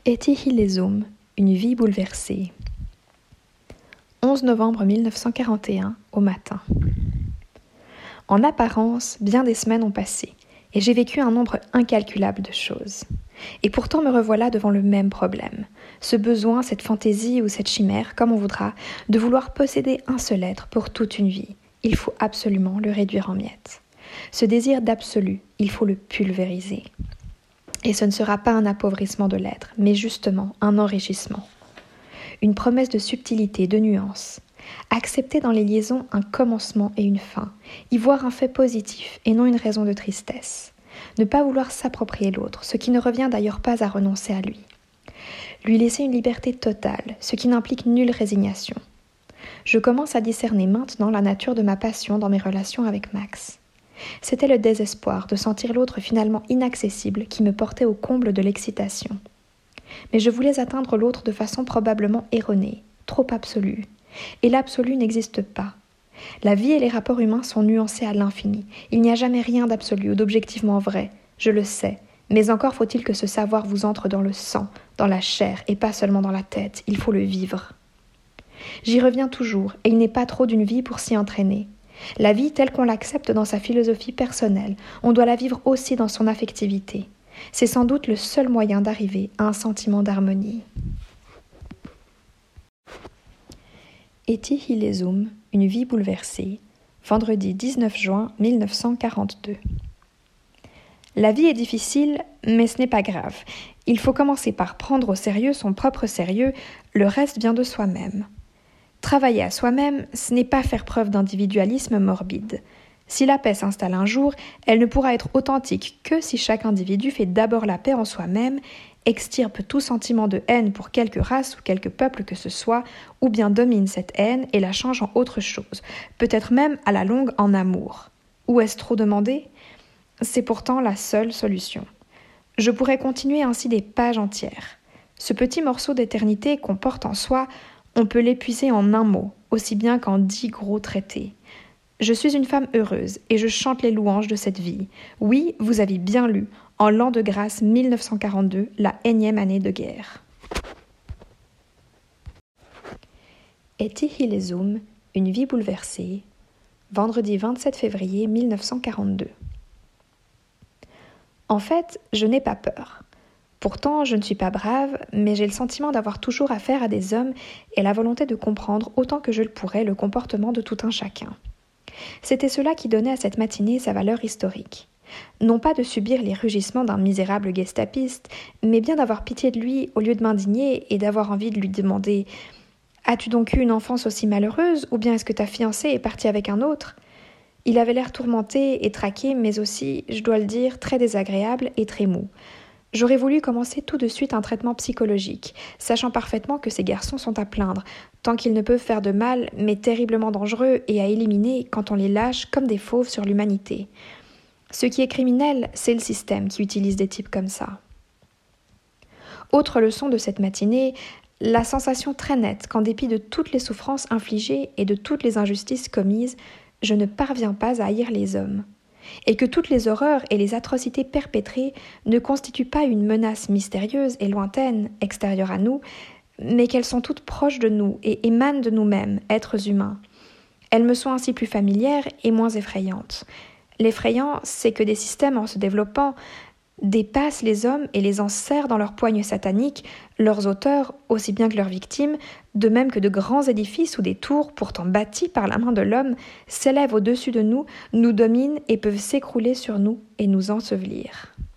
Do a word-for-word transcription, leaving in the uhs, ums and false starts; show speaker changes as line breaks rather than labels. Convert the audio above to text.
Etihilezum, une vie bouleversée. onze novembre mille neuf cent quarante et un, au matin. En apparence, bien des semaines ont passé, et j'ai vécu un nombre incalculable de choses. Et pourtant me revoilà devant le même problème, ce besoin, cette fantaisie ou cette chimère, comme on voudra, de vouloir posséder un seul être pour toute une vie. Il faut absolument le réduire en miettes. Ce désir d'absolu, il faut le pulvériser. Et ce ne sera pas un appauvrissement de l'être, mais justement un enrichissement. Une promesse de subtilité, de nuance. Accepter dans les liaisons un commencement et une fin. Y voir un fait positif et non une raison de tristesse. Ne pas vouloir s'approprier l'autre, ce qui ne revient d'ailleurs pas à renoncer à lui. Lui laisser une liberté totale, ce qui n'implique nulle résignation. Je commence à discerner maintenant la nature de ma passion dans mes relations avec Max. C'était le désespoir de sentir l'autre finalement inaccessible qui me portait au comble de l'excitation. Mais je voulais atteindre l'autre de façon probablement erronée, trop absolue. Et l'absolu n'existe pas. La vie et les rapports humains sont nuancés à l'infini. Il n'y a jamais rien d'absolu ou d'objectivement vrai, je le sais. Mais encore faut-il que ce savoir vous entre dans le sang, dans la chair et pas seulement dans la tête. Il faut le vivre. J'y reviens toujours, et il n'est pas trop d'une vie pour s'y entraîner. La vie telle qu'on l'accepte dans sa philosophie personnelle, on doit la vivre aussi dans son affectivité. C'est sans doute le seul moyen d'arriver à un sentiment d'harmonie. Etihilezum, une vie bouleversée, vendredi dix-neuf juin mille neuf cent quarante-deux. La vie est difficile, mais ce n'est pas grave. Il faut commencer par prendre au sérieux son propre sérieux, le reste vient de soi-même. Travailler à soi-même, ce n'est pas faire preuve d'individualisme morbide. Si la paix s'installe un jour, elle ne pourra être authentique que si chaque individu fait d'abord la paix en soi-même, extirpe tout sentiment de haine pour quelque race ou quelque peuple que ce soit, ou bien domine cette haine et la change en autre chose, peut-être même à la longue en amour. Ou est-ce trop demandé ? C'est pourtant la seule solution. Je pourrais continuer ainsi des pages entières. Ce petit morceau d'éternité qu'on porte en soi, on peut l'épuiser en un mot, aussi bien qu'en dix gros traités. Je suis une femme heureuse et je chante les louanges de cette vie. Oui, vous avez bien lu, en l'an de grâce mille neuf cent quarante-deux, la énième année de guerre. Etihilezum, une vie bouleversée, vendredi vingt-sept février mille neuf cent quarante-deux. En fait, je n'ai pas peur. Pourtant, je ne suis pas brave, mais j'ai le sentiment d'avoir toujours affaire à des hommes et la volonté de comprendre autant que je le pourrais le comportement de tout un chacun. C'était cela qui donnait à cette matinée sa valeur historique. Non pas de subir les rugissements d'un misérable gestapiste, mais bien d'avoir pitié de lui au lieu de m'indigner et d'avoir envie de lui demander « As-tu donc eu une enfance aussi malheureuse ou bien est-ce que ta fiancée est partie avec un autre ?» Il avait l'air tourmenté et traqué, mais aussi, je dois le dire, très désagréable et très mou. J'aurais voulu commencer tout de suite un traitement psychologique, sachant parfaitement que ces garçons sont à plaindre, tant qu'ils ne peuvent faire de mal, mais terriblement dangereux et à éliminer quand on les lâche comme des fauves sur l'humanité. Ce qui est criminel, c'est le système qui utilise des types comme ça. Autre leçon de cette matinée, la sensation très nette qu'en dépit de toutes les souffrances infligées et de toutes les injustices commises, je ne parviens pas à haïr les hommes. Et que toutes les horreurs et les atrocités perpétrées ne constituent pas une menace mystérieuse et lointaine, extérieure à nous, mais qu'elles sont toutes proches de nous et émanent de nous-mêmes, êtres humains. Elles me sont ainsi plus familières et moins effrayantes. L'effrayant, c'est que des systèmes en se développant dépassent les hommes et les enserrent dans leurs poignes sataniques, leurs auteurs aussi bien que leurs victimes, de même que de grands édifices ou des tours, pourtant bâtis par la main de l'homme, s'élèvent au-dessus de nous, nous dominent et peuvent s'écrouler sur nous et nous ensevelir.